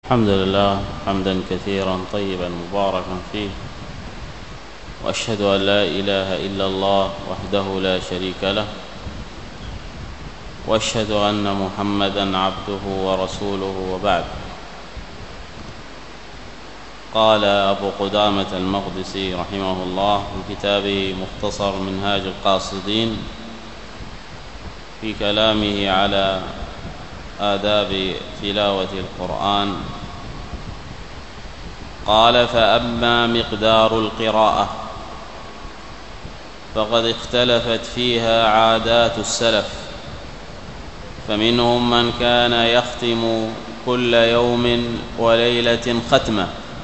الحمد لله حمدا كثيرا طيبا مباركا فيه، وأشهد أن لا إله إلا الله وحده لا شريك له، وأشهد أن محمدا عبده ورسوله، وبعد. قال أبو قدامة المقدسي رحمه الله في كتابه مختصر منهاج القاصدين في كلامه على آداب تلاوة القرآن، قال: فأما مقدار القراءة فقد اختلفت فيها عادات السلف، فمنهم من كان يختم كل يوم وليلة ختمة،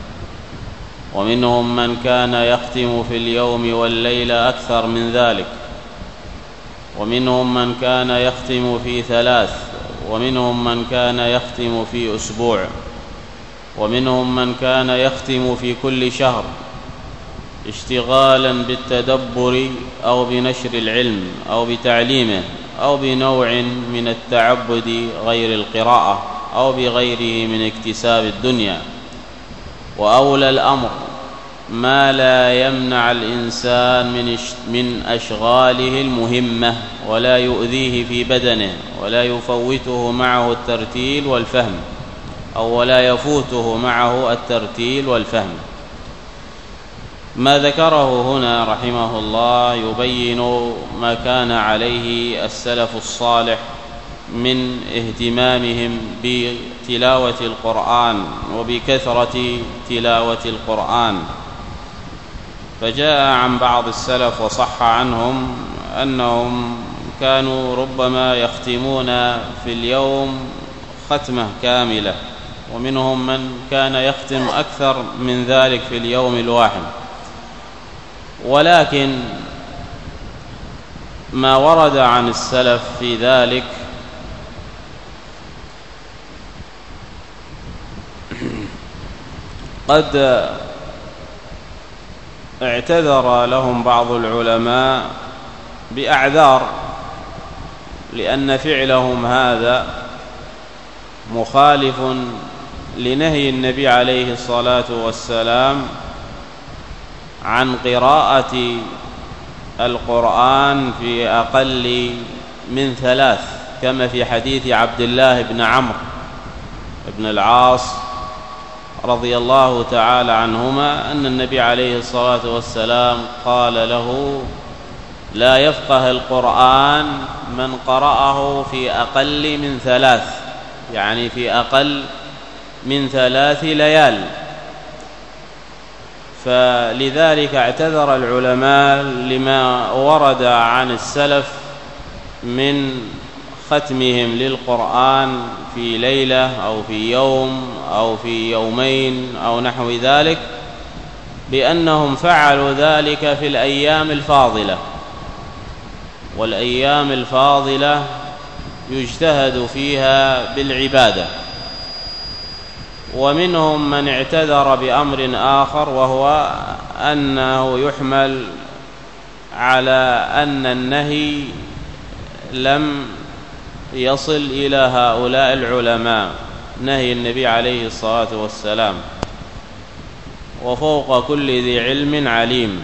ومنهم من كان يختم في اليوم والليلة أكثر من ذلك، ومنهم من كان يختم في 3، ومنهم من كان يختم في أسبوع، ومنهم من كان يختم في كل شهر، اشتغالا بالتدبر أو بنشر العلم أو بتعليمه أو بنوع من التعبد غير القراءة أو بغيره من اكتساب الدنيا. وأولى الأمر ما لا يمنع الإنسان من أشغاله المهمة ولا يؤذيه في بدنه ولا يفوته معه الترتيل والفهم، أو ولا يفوته معه الترتيل والفهم. ما ذكره هنا رحمه الله يبين ما كان عليه السلف الصالح من اهتمامهم بتلاوة القرآن وبكثرة تلاوة القرآن. فجاء عن بعض السلف وصح عنهم أنهم كانوا ربما يختمون في اليوم ختمة كاملة، ومنهم من كان يختم أكثر من ذلك في اليوم الواحد. ولكن ما ورد عن السلف في ذلك قد اعتذر لهم بعض العلماء بأعذار، لأن فعلهم هذا مخالف لنهي النبي عليه الصلاة والسلام عن قراءة القرآن في أقل من 3، كما في حديث عبد الله بن عمرو بن العاص رضي الله تعالى عنهما أن النبي عليه الصلاة والسلام قال له: لا يفقه القرآن من قرأه في أقل من 3، يعني في أقل من 3 ليال. فلذلك اعتذر العلماء لما ورد عن السلف من ختمهم للقرآن في ليلة أو في يوم أو في يومين أو نحو ذلك، بأنهم فعلوا ذلك في الأيام الفاضلة، والأيام الفاضلة يجتهد فيها بالعبادة. ومنهم من اعتذر بأمر آخر، وهو أنه يحمل على أن النهي لم يصل إلى هؤلاء العلماء، نهي النبي عليه الصلاة والسلام، وفوق كل ذي علم عليم.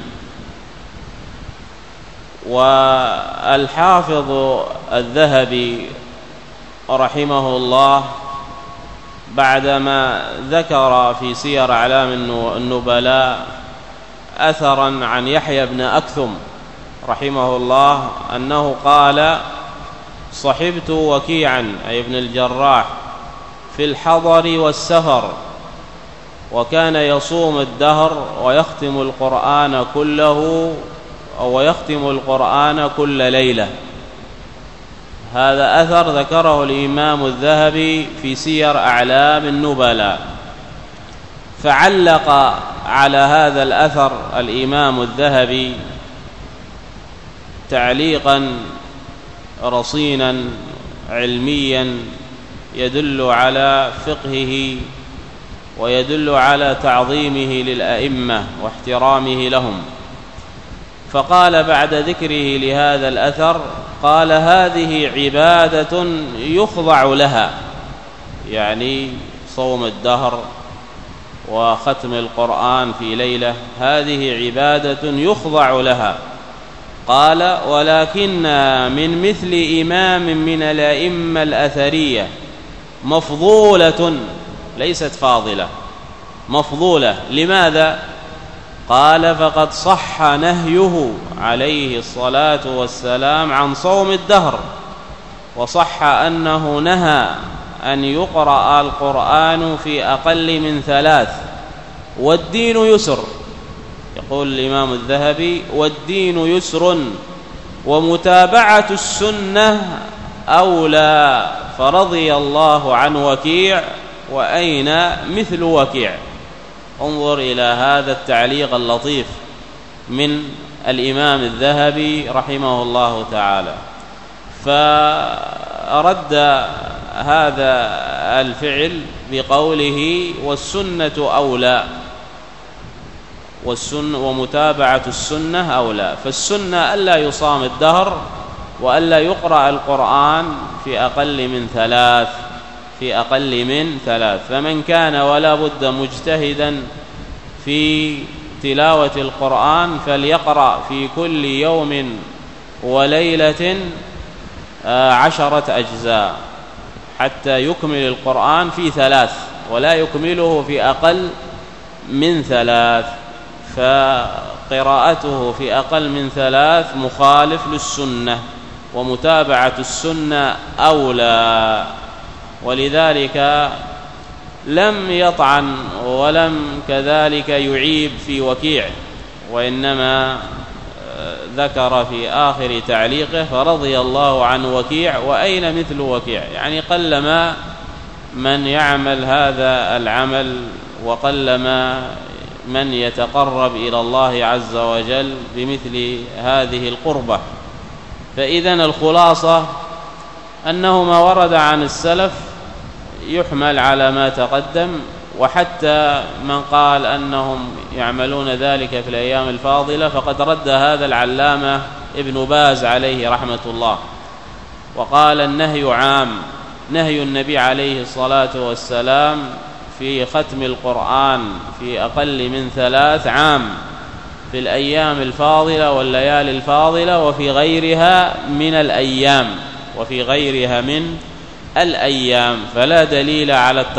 والحافظ الذهبي رحمه الله بعدما ذكر في سير أعلام النبلاء أثرا عن يحيى بن أكثم رحمه الله أنه قال: صحبت وكيعا أي ابن الجراح في الحضر والسفر، وكان يصوم الدهر ويختم القرآن كله، أو يختم القرآن كل ليلة. هذا أثر ذكره الإمام الذهبي في سير أعلام النبلاء. فعلق على هذا الأثر الإمام الذهبي تعليقا رصينا علميا يدل على فقهه ويدل على تعظيمه للأئمة واحترامه لهم. فقال بعد ذكره لهذا الأثر، قال: هذه عبادة يخضع لها، يعني صوم الدهر وختم القرآن في ليلة، هذه عبادة يخضع لها. قال: ولكن من مثل إمام من الأئمة الأثرية مفضولة ليست فاضلة، مفضولة. لماذا؟ قال: فقد صح نهيه عليه الصلاة والسلام عن صوم الدهر، وصح أنه نهى أن يقرأ القرآن في أقل من 3، والدين يسر. يقول الإمام الذهبي: والدين يسر ومتابعة السنة أولى، فرضي الله عن وكيع، وأين مثل وكيع. انظر إلى هذا التعليق اللطيف من الإمام الذهبي رحمه الله تعالى. فرد هذا الفعل بقوله: والسنة أولى، ومتابعة السنة أولى. فالسنة ألا يصام الدهر، وألا يقرأ القرآن في أقل من 3. فمن كان ولا بد مجتهدا في تلاوة القرآن فليقرأ في كل يوم وليلة 10 أجزاء حتى يكمل القرآن في 3، ولا يكمله في أقل من 3. فقراءته في أقل من 3 مخالف للسنة، ومتابعة السنة أولى. ولذلك لم يطعن ولم كذلك يعيب في وكيع، وإنما ذكر في آخر تعليقه: فرضي الله عن وكيع، وأين مثل وكيع. يعني قلما من يعمل هذا العمل، وقلما من يتقرب إلى الله عز وجل بمثل هذه القربة. فإذن الخلاصة أنه ما ورد عن السلف يحمل على ما تقدم، وحتى من قال أنهم يعملون ذلك في الأيام الفاضلة فقد رد هذا العلامة ابن باز عليه رحمة الله، وقال: النهي عام، نهي النبي عليه الصلاة والسلام في ختم القرآن في أقل من 3 عام، في الأيام الفاضلة والليالي الفاضلة، وفي غيرها من الأيام، فلا دليل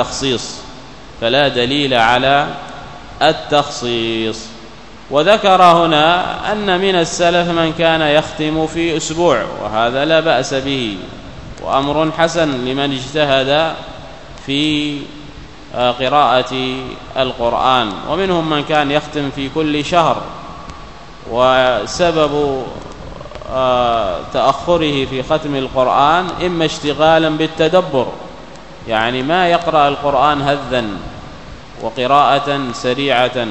على التخصيص. وذكر هنا أن من السلف من كان يختم في أسبوع، وهذا لا بأس به، وأمر حسن لمن اجتهد في قراءة القرآن. ومنهم من كان يختم في كل شهر، وسبب تأخره في ختم القرآن إما اشتغالا بالتدبر، يعني ما يقرأ القرآن هذا وقراءة سريعة،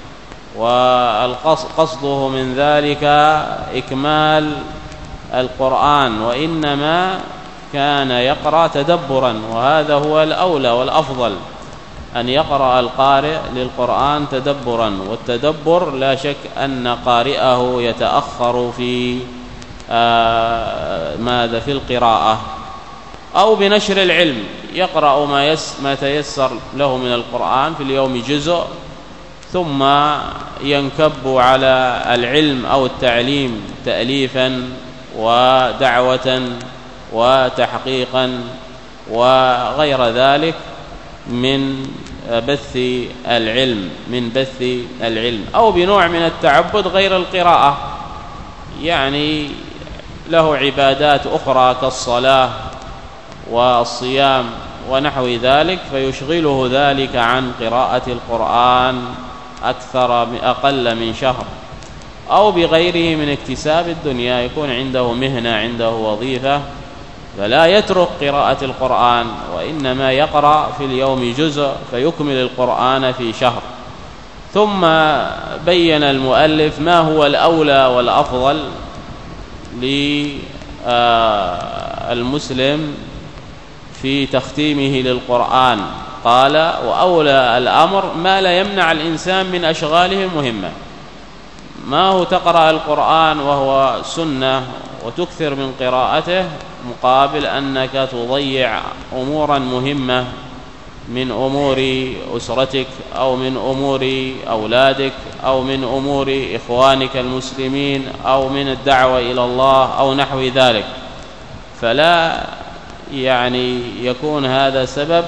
وقصده من ذلك إكمال القرآن، وإنما كان يقرأ تدبرا، وهذا هو الأولى والأفضل، أن يقرأ القارئ للقرآن تدبرا. والتدبر لا شك أن قارئه يتأخر في في القراءة. أو بنشر العلم، يقرأ ما تيسر له من القرآن في اليوم جزء، ثم ينكب على العلم أو التعليم تأليفا ودعوة وتحقيقا وغير ذلك من بث العلم، أو بنوع من التعبد غير القراءة، يعني له عبادات أخرى كالصلاة والصيام ونحو ذلك، فيشغله ذلك عن قراءة القرآن أقل من شهر. أو بغيره من اكتساب الدنيا، يكون عنده مهنة، عنده وظيفة، فلا يترك قراءة القرآن، وإنما يقرأ في اليوم جزء فيكمل القرآن في شهر. ثم بين المؤلف ما هو الأولى والأفضل للمسلم في تختيمه للقرآن. قال: وأولى الأمر ما لا يمنع الإنسان من أشغاله المهمة. ما هو تقرأ القرآن وهو سنة وتكثر من قراءته، مقابل أنك تضيع أمورا مهمة من أمور أسرتك أو من أمور أولادك أو من أمور إخوانك المسلمين أو من الدعوة إلى الله أو نحو ذلك، فلا يكون هذا سبب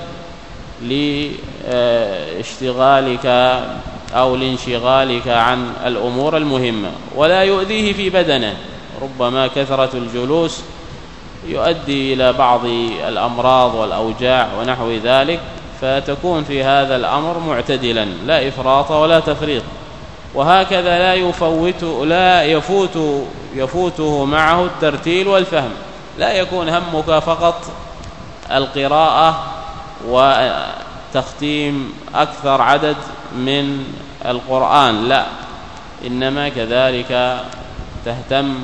لاشتغالك أو لانشغالك عن الأمور المهمة، ولا يؤذيه في بدنه. ربما كثرة الجلوس يؤدي إلى بعض الأمراض والأوجاع ونحو ذلك، فتكون في هذا الأمر معتدلا، لا إفراط ولا تفريط. وهكذا لا يفوته معه الترتيل والفهم، لا يكون همك فقط القراءة وتختيم أكثر عدد من القرآن، لا، إنما كذلك تهتم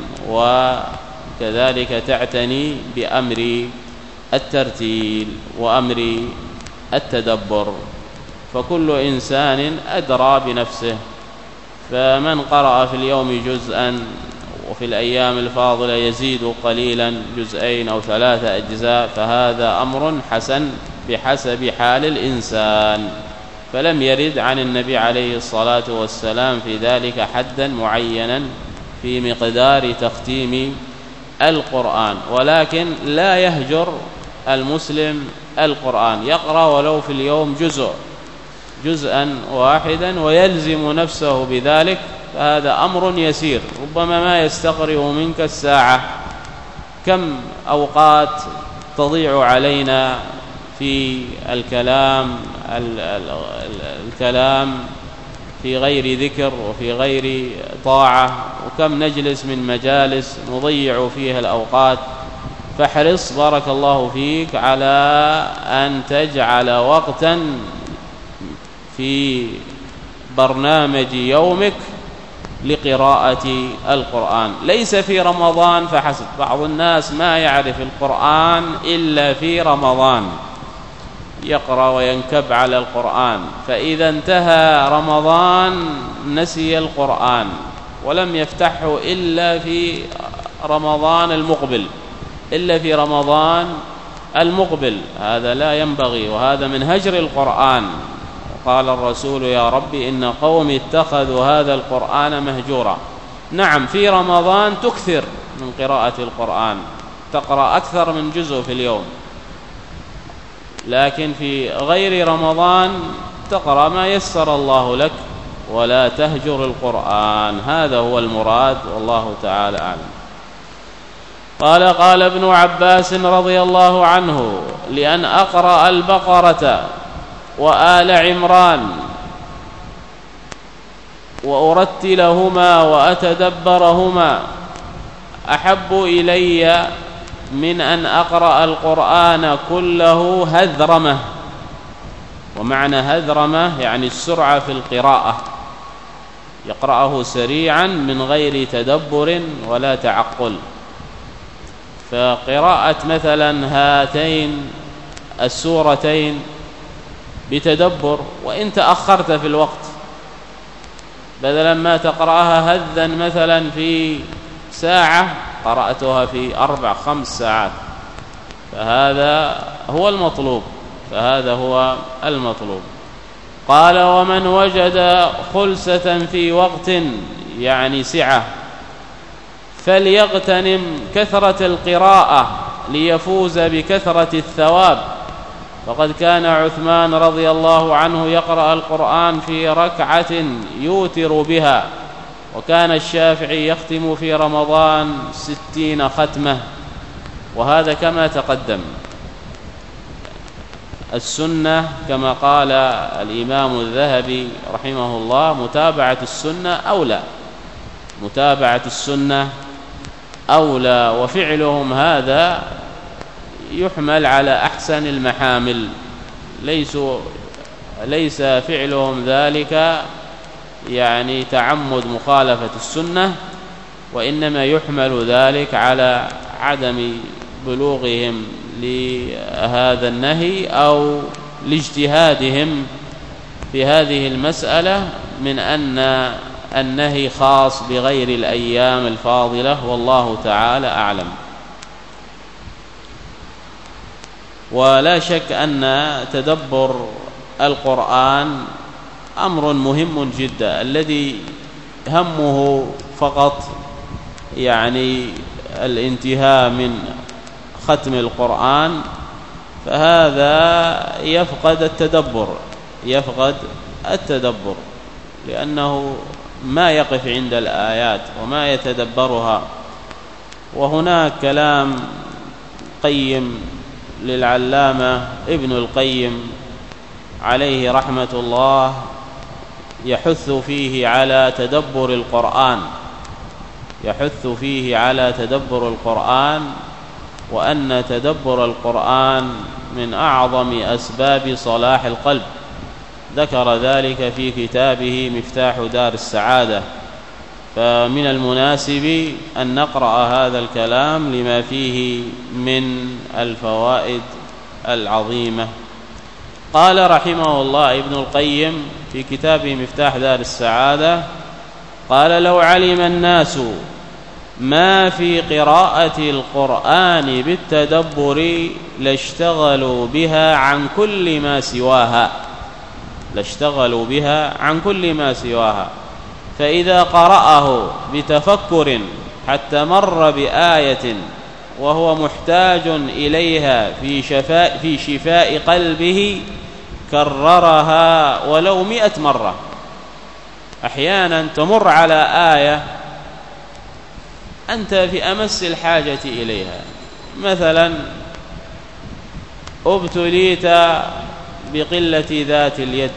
وكذلك تعتني بأمر الترتيل وأمر التدبر، فكل إنسان أدرى بنفسه. فمن قرأ في اليوم جزءا وفي الأيام الفاضلة يزيد قليلا 2 أو 3 أجزاء، فهذا أمر حسن بحسب حال الإنسان، فلم يرد عن النبي عليه الصلاة والسلام في ذلك حدا معينا في مقدار تختيم القرآن. ولكن لا يهجر المسلم القرآن، يقرأ ولو في اليوم جزءا واحدا ويلزم نفسه بذلك، فهذا أمر يسير، ربما ما يستغرق منك الساعة. كم أوقات تضيع علينا في الكلام في غير ذكر وفي غير طاعة، وكم نجلس من مجالس نضيع فيها الأوقات. فاحرص بارك الله فيك على أن تجعل وقتا في برنامج يومك لقراءة القرآن، ليس في رمضان فحسب. بعض الناس ما يعرف القرآن إلا في رمضان، يقرأ وينكب على القرآن، فإذا انتهى رمضان نسي القرآن ولم يفتحه إلا في رمضان المقبل، هذا لا ينبغي، وهذا من هجر القرآن. قال الرسول: يا رب إن قومي اتخذوا هذا القرآن مهجورا. نعم، في رمضان تكثر من قراءة القرآن، تقرأ أكثر من جزء في اليوم، لكن في غير رمضان تقرأ ما يسر الله لك ولا تهجر القرآن، هذا هو المراد، والله تعالى أعلم. قال ابن عباس رضي الله عنه: لأن أقرأ البقرة وآل عمران وأرتلهما وأتدبرهما أحب إلي من أن أقرأ القرآن كله هذرمة. ومعنى هذرمة يعني السرعة في القراءة، يقرأه سريعا من غير تدبر ولا تعقل. فقراءة مثلا هاتين السورتين بتدبر، وإن تأخرت في الوقت، بدلا ما تقرأها هذا مثلا في ساعة قرأتها في 4-5 ساعات، فهذا هو المطلوب. قال: ومن وجد خلسة في وقت يعني سعة فليغتنم كثرة القراءة ليفوز بكثرة الثواب، فقد كان عثمان رضي الله عنه يقرأ القرآن في ركعة يوتر بها، وكان الشافعي يختم في رمضان 60 ختمة، وهذا كما تقدم. السنة كما قال الإمام الذهبي رحمه الله: متابعة السنة أولى، وفعلهم هذا يحمل على أحسن المحامل، ليس فعلهم ذلك يعني تعمد مخالفة السنة، وإنما يحمل ذلك على عدم بلوغهم لهذا النهي أو لاجتهادهم في هذه المسألة، من أن النهي خاص بغير الأيام الفاضلة، والله تعالى أعلم. ولا شك أن تدبر القرآن أمر مهم جدا، الذي همه فقط يعني الانتهاء من ختم القرآن فهذا يفقد التدبر لأنه ما يقف عند الآيات وما يتدبرها. وهناك كلام قيم للعلامة ابن القيم عليه رحمة الله يحث فيه على تدبر القرآن، وأن تدبر القرآن من أعظم أسباب صلاح القلب، ذكر ذلك في كتابه مفتاح دار السعادة. فمن المناسب أن نقرأ هذا الكلام لما فيه من الفوائد العظيمة. قال رحمه الله ابن القيم في كتابه مفتاح دار السعادة، قال: لو علم الناس ما في قراءة القرآن بالتدبر لاشتغلوا بها عن كل ما سواها، فإذا قرأه بتفكر حتى مر بآية وهو محتاج إليها في شفاء قلبه كررها ولو 100 مرة. أحيانا تمر على آية أنت في أمس الحاجة إليها، مثلا ابتليت بقلة ذات اليد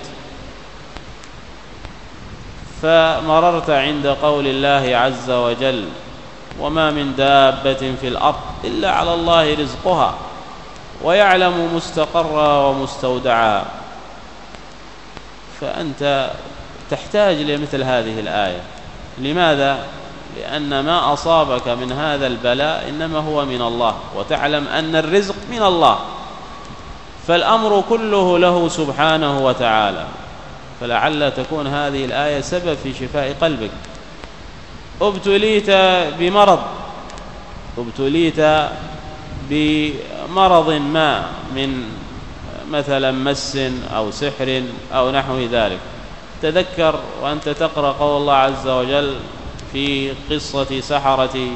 فمررت عند قول الله عز وجل: وما من دابة في الأرض إلا على الله رزقها ويعلم مستقرها ومستودعها. فأنت تحتاج لمثل هذه الآية. لماذا؟ لأن ما أصابك من هذا البلاء إنما هو من الله، وتعلم أن الرزق من الله، فالأمر كله له سبحانه وتعالى. فلعل تكون هذه الآية سبب في شفاء قلبك. ابتليت بمرض ما من مثلا مس أو سحر أو نحو ذلك. تذكر وأنت تقرأ قول الله عز وجل في قصة سحرة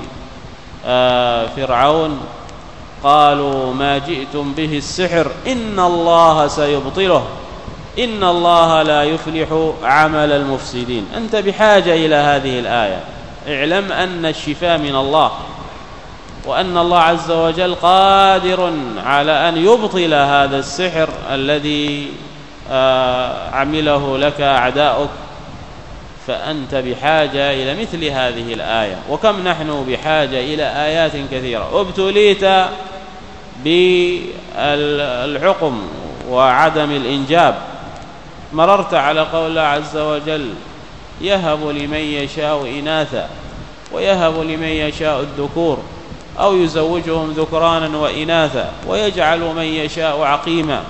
فرعون: قالوا ما جئتم به السحر إن الله سيبطله إن الله لا يفلح عمل المفسدين. أنت بحاجة إلى هذه الآية. اعلم أن الشفاء من الله، وأن الله عز وجل قادر على أن يبطل هذا السحر الذي عمله لك أعداؤك. فأنت بحاجة إلى مثل هذه الآية. وكم نحن بحاجة إلى آيات كثيرة. ابتليت بالعقم وعدم الإنجاب، مررت على قول الله عز وجل: يهب لمن يشاء إناثا ويهب لمن يشاء الذكور أو يزوجهم ذكرانا وإناثا ويجعل من يشاء عقيما.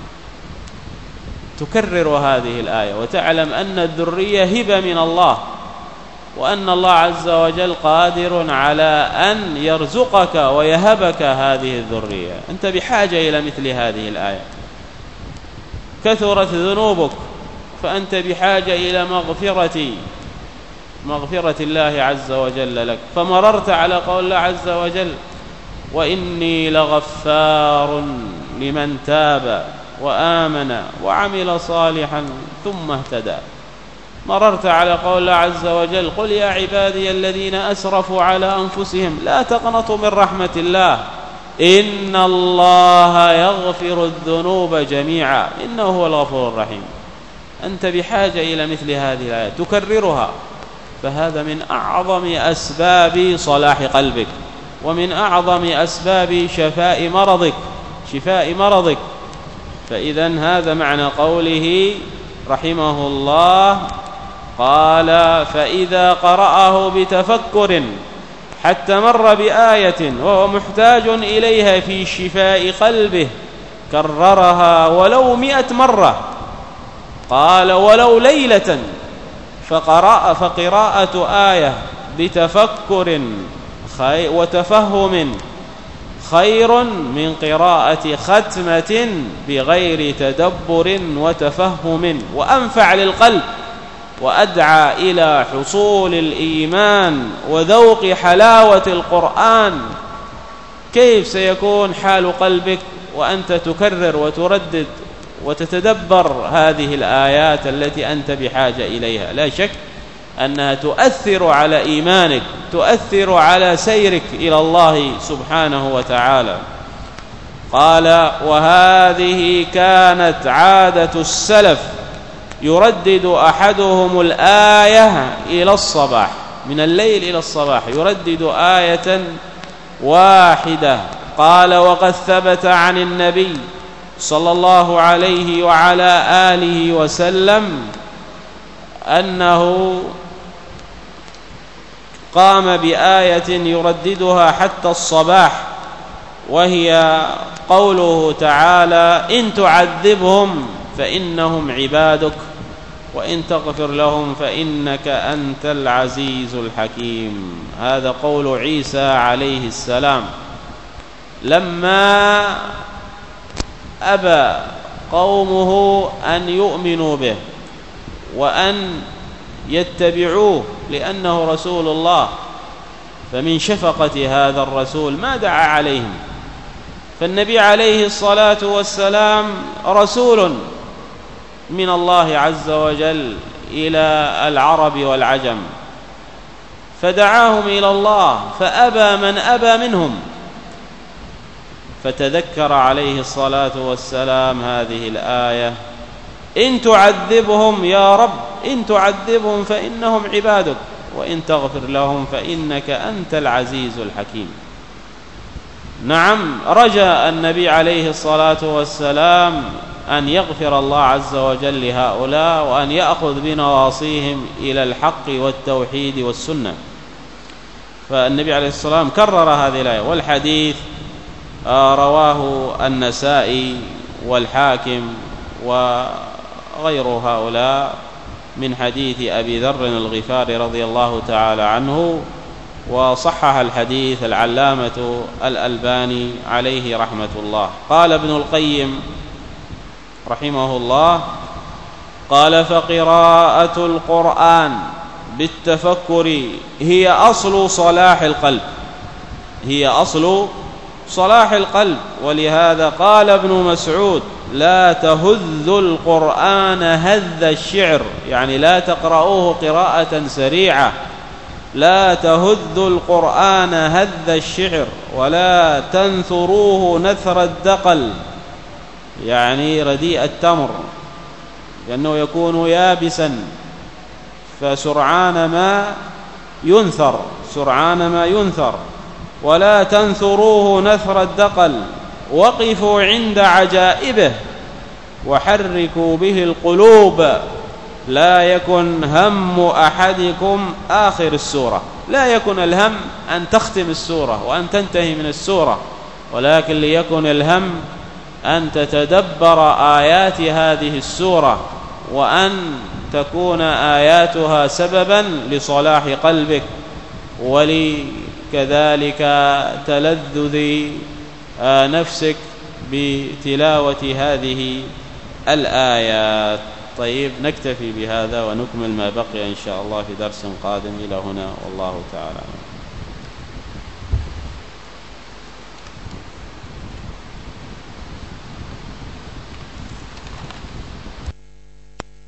تكرر هذه الآية وتعلم أن الذرية هبة من الله، وأن الله عز وجل قادر على أن يرزقك ويهبك هذه الذرية. أنت بحاجة إلى مثل هذه الآية. كثرت ذنوبك فأنت بحاجة إلى مغفرة الله عز وجل لك، فمررت على قول الله عز وجل: وإني لغفار لمن تاب وآمن وعمل صالحا ثم اهتدى. مررت على قول الله عز وجل: قل يا عبادي الذين أسرفوا على أنفسهم لا تقنطوا من رحمة الله إن الله يغفر الذنوب جميعا إنه هو الغفور الرحيم. أنت بحاجة إلى مثل هذه الآية تكررها، فهذا من أعظم أسباب صلاح قلبك، ومن أعظم أسباب شفاء مرضك. فإذا هذا معنى قوله رحمه الله، قال: فإذا قرأه بتفكر حتى مر بآية وهو محتاج إليها في شفاء قلبه كررها ولو 100 مرة. قال: ولو ليلة. فقراءة آية بتفكر وتفهم خير من قراءة ختمة بغير تدبر وتفهم، وأنفع للقلب وأدعى إلى حصول الإيمان وذوق حلاوة القرآن. كيف سيكون حال قلبك وأنت تكرر وتردد وتتدبر هذه الآيات التي أنت بحاجة إليها؟ لا شك أنها تؤثر على إيمانك، تؤثر على سيرك إلى الله سبحانه وتعالى. قال: وهذه كانت عادة السلف، يردد أحدهم الآية إلى الصباح، من الليل إلى الصباح يردد آية واحدة. قال: وقد ثبت عن النبي صلى الله عليه وعلى آله وسلم أنه قام بآية يرددها حتى الصباح، وهي قوله تعالى: إن تعذبهم فإنهم عبادك وإن تغفر لهم فإنك أنت العزيز الحكيم. هذا قول عيسى عليه السلام لما أبى قومه أن يؤمنوا به وأن يتبعوه لأنه رسول الله. فمن شفقة هذا الرسول ما دعا عليهم، فالنبي عليه الصلاة والسلام رسول من الله عز وجل إلى العرب والعجم، فدعاهم إلى الله فأبى من أبى منهم، فتذكر عليه الصلاة والسلام هذه الآية: إن تعذبهم يا رب، إن تعذبهم فإنهم عبادك وإن تغفر لهم فإنك أنت العزيز الحكيم. نعم، رجا النبي عليه الصلاة والسلام أن يغفر الله عز وجل لهؤلاء وأن يأخذ بنواصيهم إلى الحق والتوحيد والسنة. فالنبي عليه الصلاة والسلام كرر هذه الآية، والحديث رواه النسائي والحاكم وغير هؤلاء من حديث أبي ذر الغفاري رضي الله تعالى عنه، وصحح الحديث العلامة الألباني عليه رحمة الله. قال ابن القيم رحمه الله: قال: فقراءة القرآن بالتفكر هي أصل صلاح القلب، هي أصل صلاح القلب. ولهذا قال ابن مسعود: لا تهذ القرآن هذ الشعر، يعني لا تقرأوه قراءة سريعة، لا تهذ القرآن هذ الشعر ولا تنثروه نثر الدقل، يعني رديء التمر، لأنه يكون يابسا فسرعان ما ينثر، سرعان ما ينثر. ولا تنثروه نثر الدقل، وقفوا عند عجائبه وحركوا به القلوب، لا يكن هم أحدكم آخر السورة، لا يكن الهم أن تختم السورة وأن تنتهي من السورة، ولكن ليكن الهم أن تتدبر آيات هذه السورة، وأن تكون آياتها سببا لصلاح قلبك ولكذلك تلذذ نفسك بتلاوة هذه الآيات. طيب، نكتفي بهذا ونكمل ما بقي إن شاء الله في درس قادم. إلى هنا والله تعالى.